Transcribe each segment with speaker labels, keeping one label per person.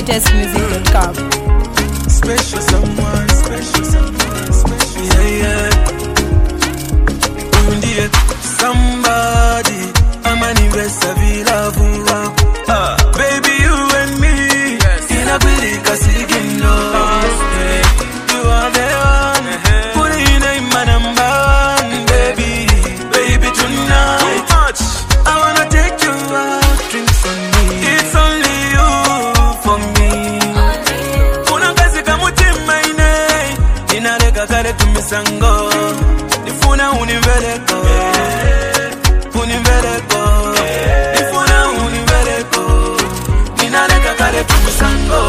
Speaker 1: ZedLatestmusic.com.
Speaker 2: Special someone, special, yeah. Undiet somebody, I'm an investor, baby, you and me, in a pretty casino. You are the one, put in a man number one, baby tonight. I wanna take you out, drink for me. It's only you for me. Kare tumisango nifuna univeleko nifuna univeleko ninaleka kare tumisango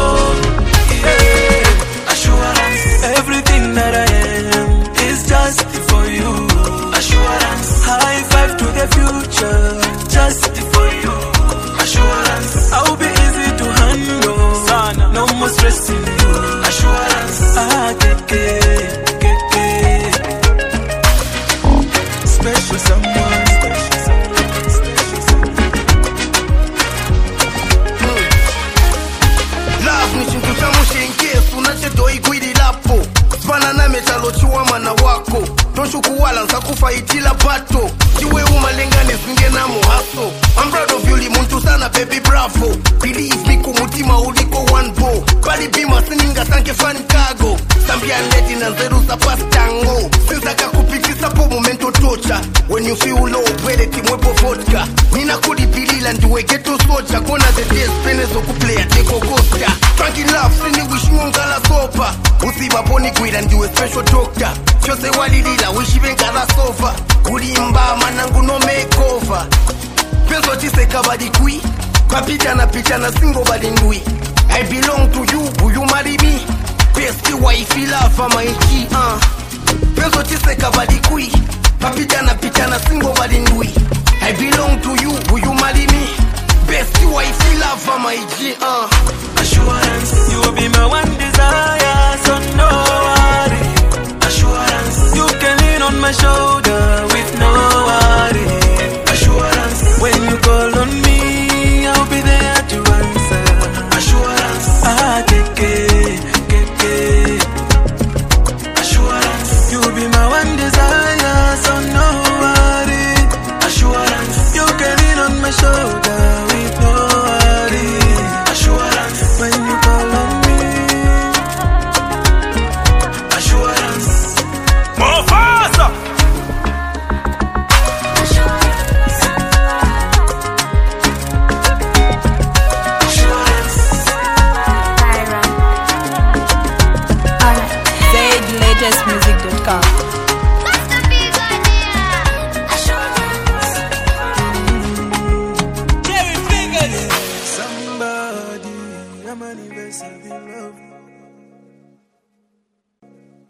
Speaker 2: assurance everything that I am is just for you. Assurance high five to the future just for you. Assurance I'll be easy to handle, no more stressing you. Assurance special someone,
Speaker 3: Love ni chintu cha mushengesu nachedoi gwidi lapo Spanana metalo chiwa mana wako Tonshuku wala nsakufaitila bato Chiwe umalengane singe na muhaso I'm proud of you li muntu sana baby bravo Believe me kumutima uliko one bo Bali bima sininga sanke fan kago Sambia leti na zeru sa pastango Sinzaka kupitisa po momento tocha When you feel low pwede timwepo vodka Nina kulipilila ndiwe geto socha Kona the days penezo kuplaya teko koska Frankie love sini wish ngala sopa Usiba poni kwida ndiwe special doctor Chose walilila wishi benkala sofa Kulimba manangu no makeover Peso chiseka badi kui Papita na picha na singo badi ndui I belong to you, will you marry me? Best wife love my key, Peso chiseka badi kui Papita na picha na singo badi ndui I belong to you, will you marry me? Best wife love my key,
Speaker 2: Assurance you will be my one desire, so no worry. Assurance you can lean on my shoulder with no worry. Assurance when you call on me, I'll be there to answer. Assurance Assurance you will be my one desire, so no worry. Assurance you can lean on my shoulder with no worry. Assurance when you call on me. Assurance more faster. Assurance
Speaker 1: ZedLatestmusic.com.